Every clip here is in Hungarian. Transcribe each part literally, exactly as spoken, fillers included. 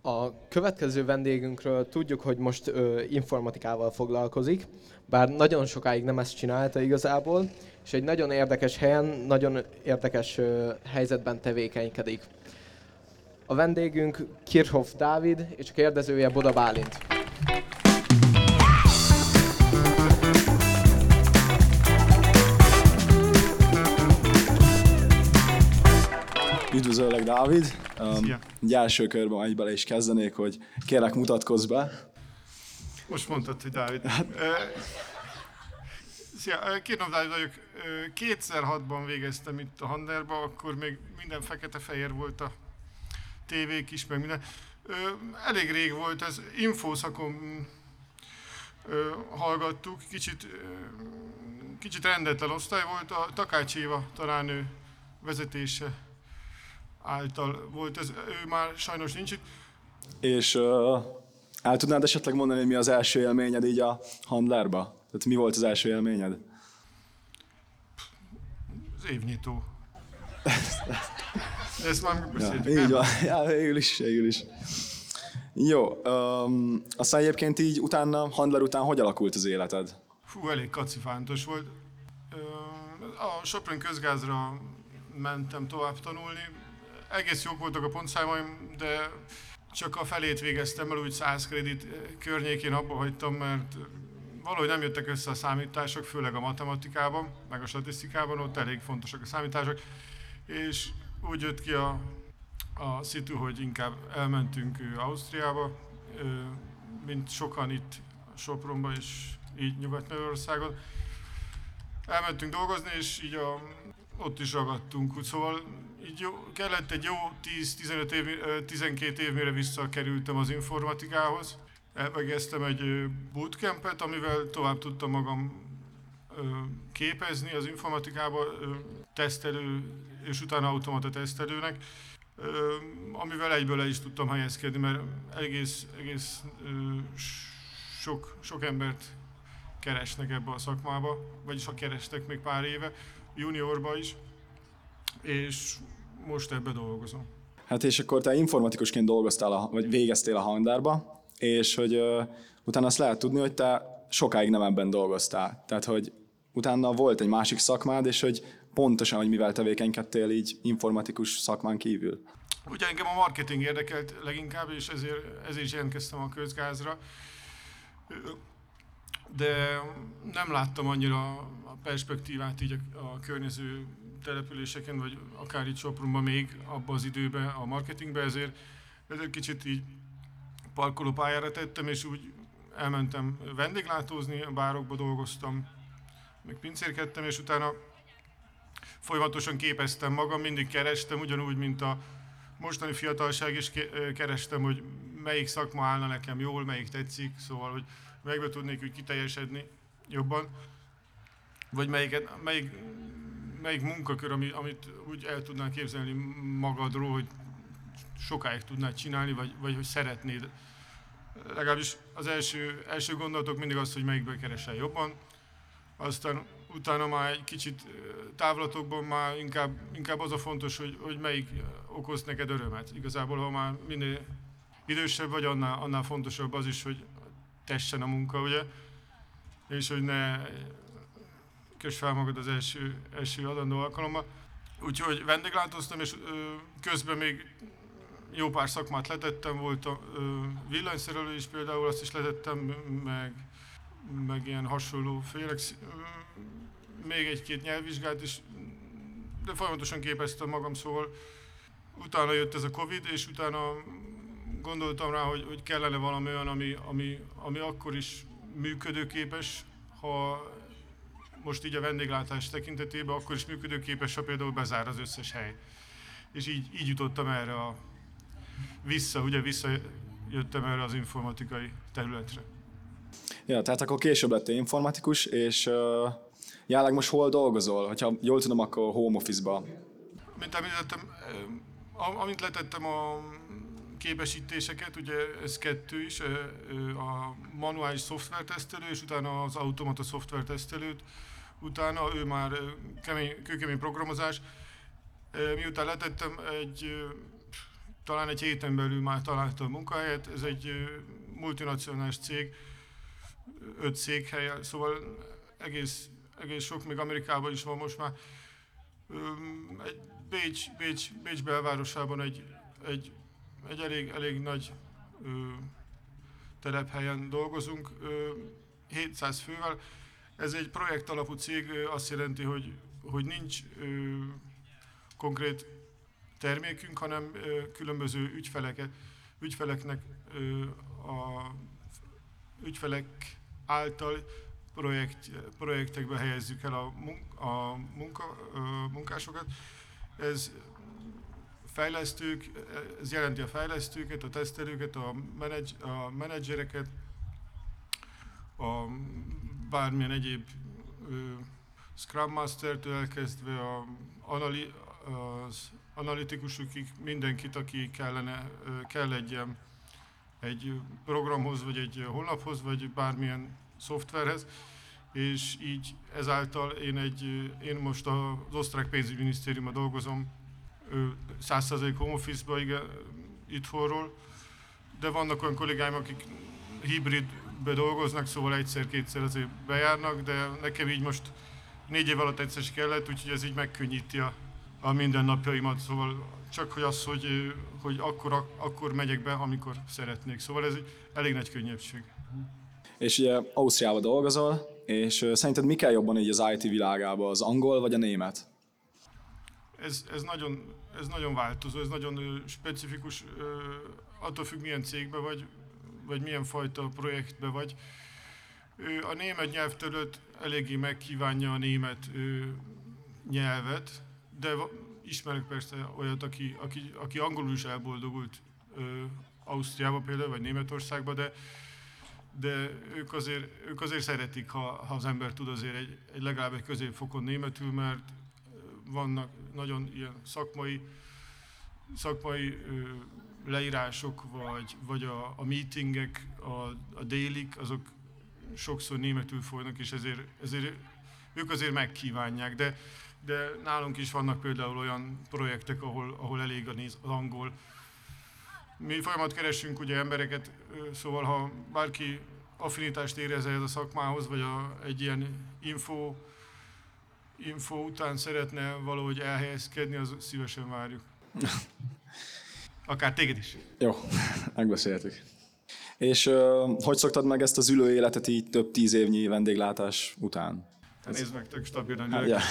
A következő vendégünkről tudjuk, hogy most ö, informatikával foglalkozik, bár nagyon sokáig nem ezt csinálta igazából, és egy nagyon érdekes helyen, nagyon érdekes ö, helyzetben tevékenykedik. A vendégünk Kirchhoff Dávid, és a kérdezője Boda Bálint. Üdvözöllek, Dávid! Szia. Egy első körben egy bele is kezdenék, hogy kérlek, mutatkozz be. Most mondtad, hogy Dávid. Szia, Kirchhoff Dávid vagyok. kétezer-hatban végeztem itt a Handerba, akkor még minden fekete-fehér volt a tévék is, meg minden. Elég rég volt, ez infószakon hallgattuk, kicsit, kicsit rendetlen osztály volt, a Takács Éva tanárnő vezetése által volt ez, ő már sajnos nincs itt. És uh, el tudnád esetleg mondani, hogy mi az első élményed így a Handlerba? Tehát mi volt az első élményed? Az évnyitó. De ezt már beszéltük, ja, így van, ja, végül is, végül is. Jó, um, aztán egyébként így utána, Handler után hogy alakult az életed? Fú, elég kacifántos volt. A Sopron közgázra mentem tovább tanulni. Egész jók voltak a pontszámaim, de csak a felét végeztem el, úgy száz kredit környékén abba hagytam, mert valahogy nem jöttek össze a számítások, főleg a matematikában, meg a statisztikában, ott elég fontosak a számítások, és úgy jött ki a, a szitu, hogy inkább elmentünk Ausztriába, mint sokan itt Sopronba és így Nyugat-Magyarországon. Elmentünk dolgozni, és így a, ott is ragadtunk, szóval így jó, kellett egy jó tíz-tizenöt év, tizenkét év, mire visszakerültem az informatikához. Elvégeztem egy bootcampet, amivel tovább tudtam magam képezni az informatikába, tesztelő és utána automata tesztelőnek, amivel egyből le is tudtam helyezkedni, mert egész, egész sok, sok embert keresnek ebbe a szakmába, vagyis ha kerestek még pár éve, juniorba is, és most ebbe dolgozom. Hát és akkor te informatikusként dolgoztál, a, vagy végeztél a Handerba, és hogy uh, utána azt lehet tudni, hogy te sokáig nem ebben dolgoztál. Tehát, hogy utána volt egy másik szakmád, és hogy pontosan, hogy mivel tevékenykedtél így informatikus szakmán kívül. Ugye engem a marketing érdekelt leginkább, és ezért, ezért is jelentkeztem a közgázra. De nem láttam annyira a perspektívát így a, a környező településeken, vagy akár itt Sopronban még abban az időben a marketingben, ezért, ezért kicsit így parkolópályára tettem, és úgy elmentem vendéglátózni, a bárokba dolgoztam, meg pincérkedtem, és utána folyamatosan képeztem magam, mindig kerestem, ugyanúgy, mint a mostani fiatalság is kerestem, hogy melyik szakma állna nekem jól, melyik tetszik, szóval, hogy melyikbe tudnék úgy kiteljesedni jobban, vagy melyiket, melyik, melyik munkakör, ami, amit úgy el tudnál képzelni magadról, hogy sokáig tudnád csinálni, vagy, vagy hogy szeretnéd. Legalábbis az első, első gondolatok mindig az, hogy melyikből keresel jobban, aztán utána már egy kicsit távlatokban már inkább, inkább az a fontos, hogy, hogy melyik okoz neked örömet. Igazából, ha már minél idősebb vagy, annál, annál fontosabb az is, hogy tessen a munka, ugye, és hogy ne köss fel magad az első, első adandó alkalommal. Úgyhogy vendéglátóztam, és ö, közben még jó pár szakmát letettem, volt a ö, villanyszerelő is például, azt is letettem, meg, meg ilyen hasonló félek, még egy-két nyelvvizsgát is, de folyamatosan képeztem magam, szóval utána jött ez a Covid, és utána gondoltam rá, hogy, hogy kellene valami olyan, ami, ami, ami akkor is működőképes, ha most így a vendéglátás tekintetében, akkor is működőképes, ha például bezár az összes hely. És így, így jutottam erre a vissza, ugye visszajöttem erre az informatikai területre. Ja, tehát akkor később lettél informatikus, és uh, jelenleg most hol dolgozol? Hogyha jól tudom, akkor home office-ba. Mint említettem, amint letettem a képesítéseket, ugye ez kettő is, a manuális szoftvertesztelő, és utána az automata szoftvertesztelőt, utána ő már kemény, kőkemény programozás. Miután letettem, egy talán egy héten belül már találtam munkahelyet. Ez egy multinacionális cég, öt székhelye, szóval egész, egész sok, még Amerikában is van most már. Egy Bécs, Bécs, Bécs belvárosában egy, egy, egy elég, elég nagy ö, telephelyen dolgozunk, ö, hétszáz fővel. Ez egy projekt alapú cég, ö, azt jelenti, hogy, hogy nincs ö, konkrét termékünk, hanem ö, különböző ügyfeleket, ügyfeleknek ö, a ügyfelek által projekt, projektekbe helyezzük el a, mun- a munka, ö, munkásokat. Ez fejlesztők, ez jelenti a fejlesztőket, a tesztelőket, a, menedz, a menedzsereket, a bármilyen egyéb ö, Scrum Master-től elkezdve a anali, az analitikusokig, mindenkit, aki kellene, ö, kell egy, ilyen, egy programhoz, vagy egy honlaphoz, vagy bármilyen szoftverhez, és így ezáltal én, egy, én most az osztrák pénzügyminisztériumban dolgozom, száz százalék home office-ba, igen, itthonról, de vannak olyan kollégáim, akik hibridbe dolgoznak, szóval egyszer-kétszer azért bejárnak, de nekem így most négy év alatt egyszer is kellett, úgyhogy ez így megkönnyíti a, a mindennapjaimat, szóval csak hogy az, hogy, hogy akkor, akkor megyek be, amikor szeretnék, szóval ez egy elég nagy könnyebbség. És ugye Ausztriában dolgozol, és szerinted mi kell jobban így az i té világában, az angol vagy a német? Ez, ez, nagyon, ez nagyon változó, ez nagyon ö, specifikus, ö, attól függ milyen cégbe vagy, vagy milyen fajta projektbe vagy. Ö, a német nyelvterület eléggé megkívánja a német ö, nyelvet, de va, ismerek persze olyat, aki, aki, aki angolul is elboldogult ö, Ausztriába például, vagy Németországba, de, de ők, azért, ők azért szeretik, ha, ha az ember tud azért egy, egy legalább egy középfokon németül, mert vannak nagyon ilyen szakmai, szakmai ö, leírások, vagy, vagy a, a meetingek, a, a dailyk, azok sokszor németül folynak, és ezért, ezért ők azért megkívánják, de, de nálunk is vannak például olyan projektek, ahol, ahol elég a néz, az angol. Mi folyamat keresünk ugye embereket, szóval ha bárki affinitást érez ehhez a szakmához, vagy a, egy ilyen info, info után szeretne valahogy elhelyezkedni, az szívesen várjuk. Akár téged is. Jó, megbeszéltük. És uh, hogy szoktad meg ezt az ülő életet így több tíz évnyi vendéglátás után? Nézd meg, tök stabilan Hát, ülök. ja.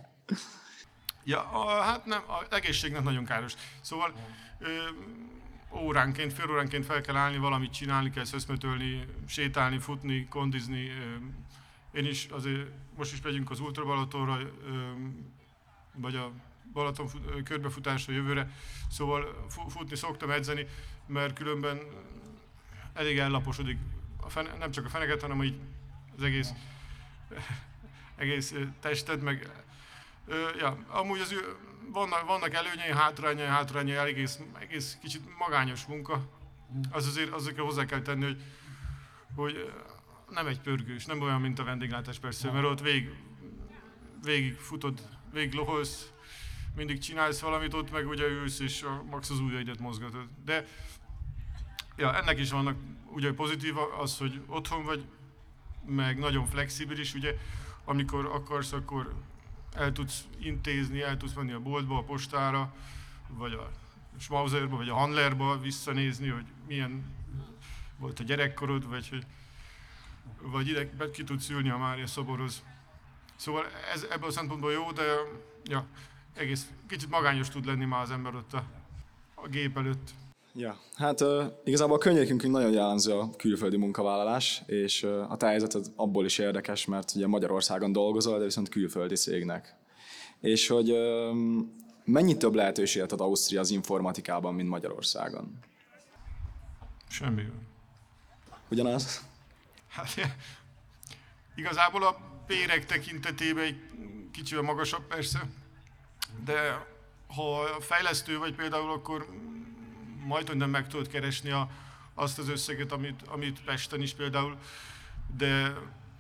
Ja, a, hát nem, az egészségnek nagyon káros. Szóval ö, óránként, fél óránként fel kell állni, valamit csinálni kell, szöszmötölni, sétálni, futni, kondizni. Ö, én is azért, most is megyünk az Ultra Balatonra, ö, vagy a Balaton fut, körbefutásra jövőre, szóval futni szoktam, edzeni, mert különben elég ellaposodik a fene, nem csak a feneket, hanem így az egész, egész tested, meg ö, ja, amúgy az, vannak, vannak előnyei, hátrányai, hátrányai, egész, egész kicsit magányos munka. Az azért, azért hozzá kell tenni, hogy, hogy nem egy pörgős, nem olyan, mint a vendéglátás persze, mert ott vég, végig futod, végig loholsz, mindig csinálsz valamit, ott meg ugye ülsz és a max az ujjaidat mozgatod. De ja, ennek is vannak ugye pozitív az, hogy otthon vagy, meg nagyon flexibilis, ugye, amikor akarsz, akkor el tudsz intézni, el tudsz menni a boltba, a postára, vagy a Schmauzerba, vagy a Handlerba visszanézni, hogy milyen volt a gyerekkorod, vagy hogy vagy ide ki tudsz ülni a Mária szoborhoz. Szóval ez ebből a szempontból jó, de ja, egész kicsit magányos tud lenni már az ember ott a, a gép előtt. Ja, hát uh, igazából a környékünkünk nagyon jellemző a külföldi munkavállalás, és uh, a te helyzeted abból is érdekes, mert ugye Magyarországon dolgozol, de viszont külföldi cégnek. És hogy uh, mennyi több lehetőséget ad Ausztria az informatikában, mint Magyarországon? Semmi. Ugyanaz? Hát, igazából a bérek tekintetében egy kicsivel magasabb persze, de ha fejlesztő vagy például, akkor majd nem meg tudod keresni a, azt az összeget, amit, amit Pesten is például, de,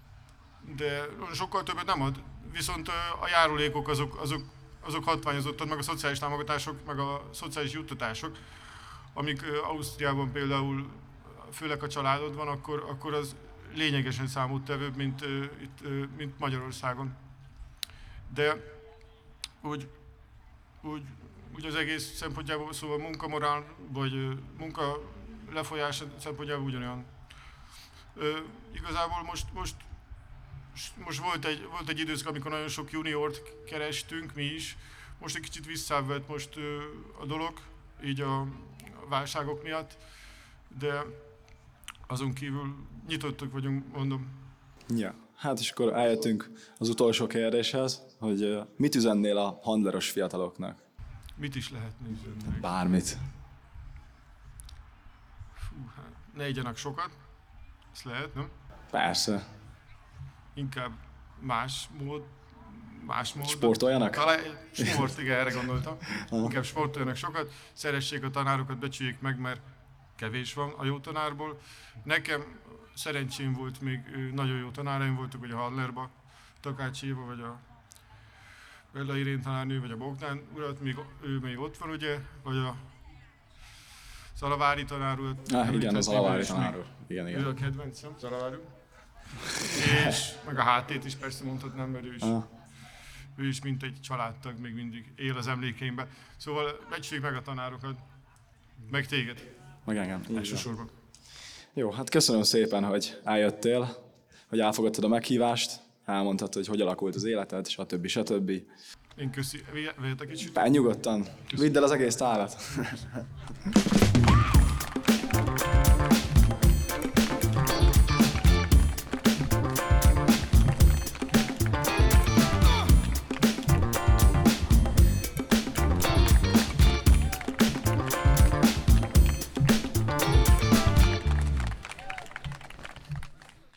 de sokkal többet nem ad. Viszont a járulékok azok, azok, azok hatványozottan, meg a szociális támogatások, meg a szociális juttatások, amíg ö, Ausztriában például főleg a családod van, akkor, akkor az lényegesen számottevőbb, mint, ö, itt, ö, mint Magyarországon. De úgy, úgy, úgy az egész szempontjából, szóval munkamorál, vagy ö, munka lefolyása szempontjából ugyanolyan. Ö, igazából most, most, most volt, egy, volt egy időszak, amikor nagyon sok juniort kerestünk mi is. Most egy kicsit visszavett most ö, a dolog, így a, a válságok miatt, de azon kívül nyitottak vagyunk, mondom. Ja. Hát és akkor eljöttünk az utolsó kérdéshez, hogy ö, mit üzennél a handleros fiataloknak? Mit is lehetne üzenni? Bármit. Fú, hát ne igyanak sokat, ezt lehet, nem? Persze. Inkább más mód, más mód. Sportoljanak? Talán sport, igen, erre gondoltam. Inkább sportoljanak sokat, szeressék a tanárokat, becsüljék meg, mert kevés van a jó tanárból. Nekem szerencsém volt, még ö, nagyon jó tanáraim voltak, hogy a Handlerba, Takács Éva, vagy a Bella Irén tanárnő, vagy a Bogdán urat, még, ő még ott van, ugye, vagy a Szalavári tanár urat. Ah, igen, az Szalavári és még tanár úr. Igen, Ő igen. a kedvencem, Szalavári. És meg a há té-t is persze mondhatnám, mert ő is, Ah. ő is mint egy családtag még mindig él az emlékeimben. Szóval becsüljük meg a tanárokat, meg téged Meg engem. Így van. elsősorban. Jó, hát köszönöm szépen, hogy eljöttél, hogy elfogadtad a meghívást, elmondtad, hogy hogy alakult az életed, stb. stb. Én köszi, vehetek egy sütőt? Pár nyugodtan, vidd el az egész tálat.